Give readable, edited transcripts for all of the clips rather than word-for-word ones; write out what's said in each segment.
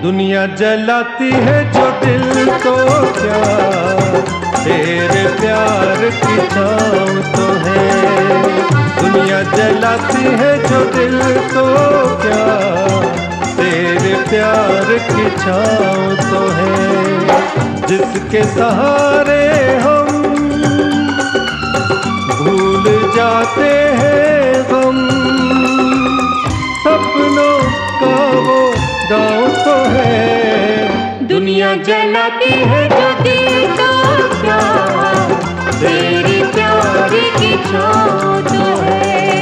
दुनिया जलाती है जो दिल तो क्या तेरे प्यार की छाँव तो है। दुनिया जलाती है जो दिल तो क्या तेरे प्यार की छाँव तो है। जिसके सहारे हम भूल जाते हैं गम, सपनों का वो गाँव तो है। दुनिया जलाती है जो दिल तो क्या तेरे प्यार की छाँव तो है।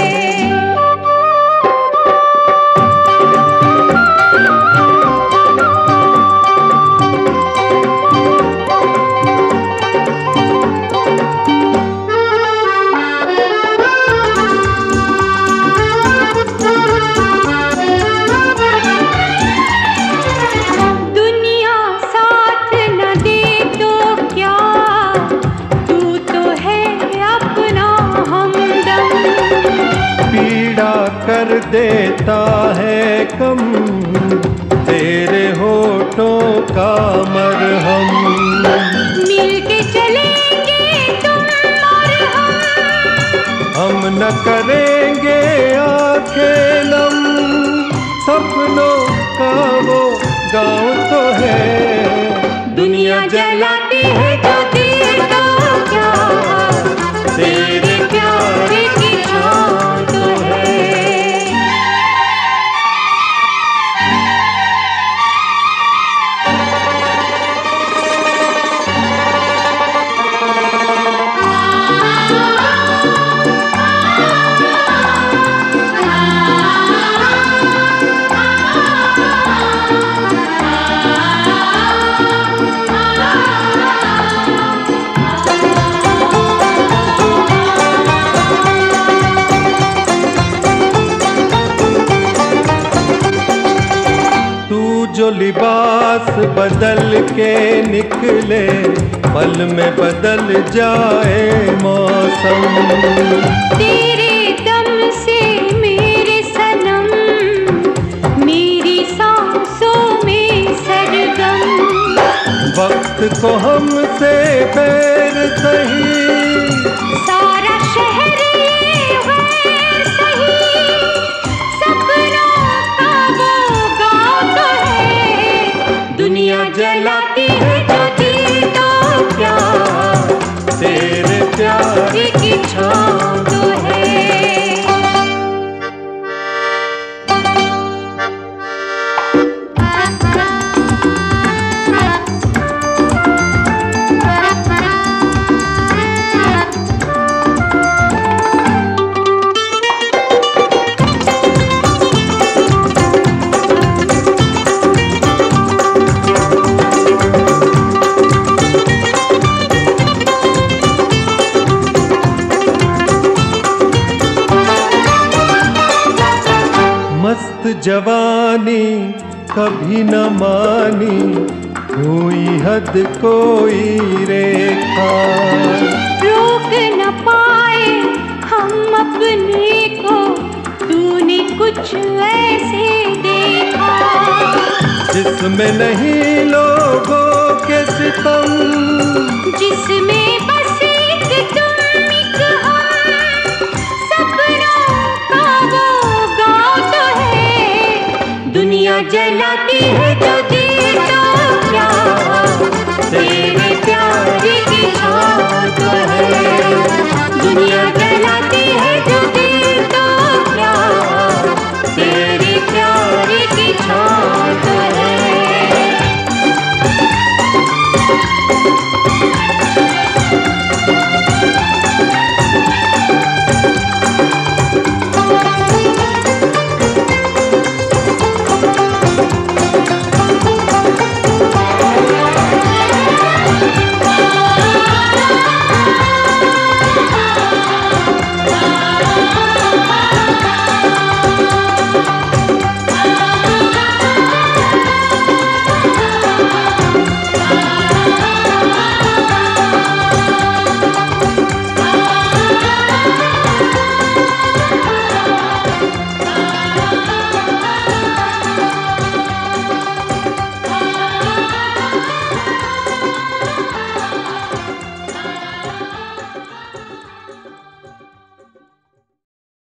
कर देता है कम तेरे होठों का मरहम। मिलके चलेंगे तुम और हम न करेंगे आंखें नम, सपनों का वो गाँव तो है। दुनिया जलाती है जो दिल तो क्या तेरे प्यार की छाँव तो है। जो लिबास बदल के निकले पल में बदल जाए मौसम। तेरे दम से मेरे सनम मेरी सांसों में सरगम। वक्त को हमसे बैर सही सारा शहर ये गैर सही, सपनों का वो गाँव तो है। दुनिया जलाती है जो दिल तो क्या तेरे प्यार की छाँव तो है। मस्त जवानी कभी न मानी कोई हद कोई रेखा। रोक न पाए हम अपने को तूने कुछ ऐसे देखा। जिसमें नहीं लोगों के सितम, जिसमें बस एक तुम एक हम, सपनों का वो गाँव तो है। दुनिया जलाती है जो दिल तो क्या तेरे प्यार की छाँव तो है। दुनिया जलाती है जो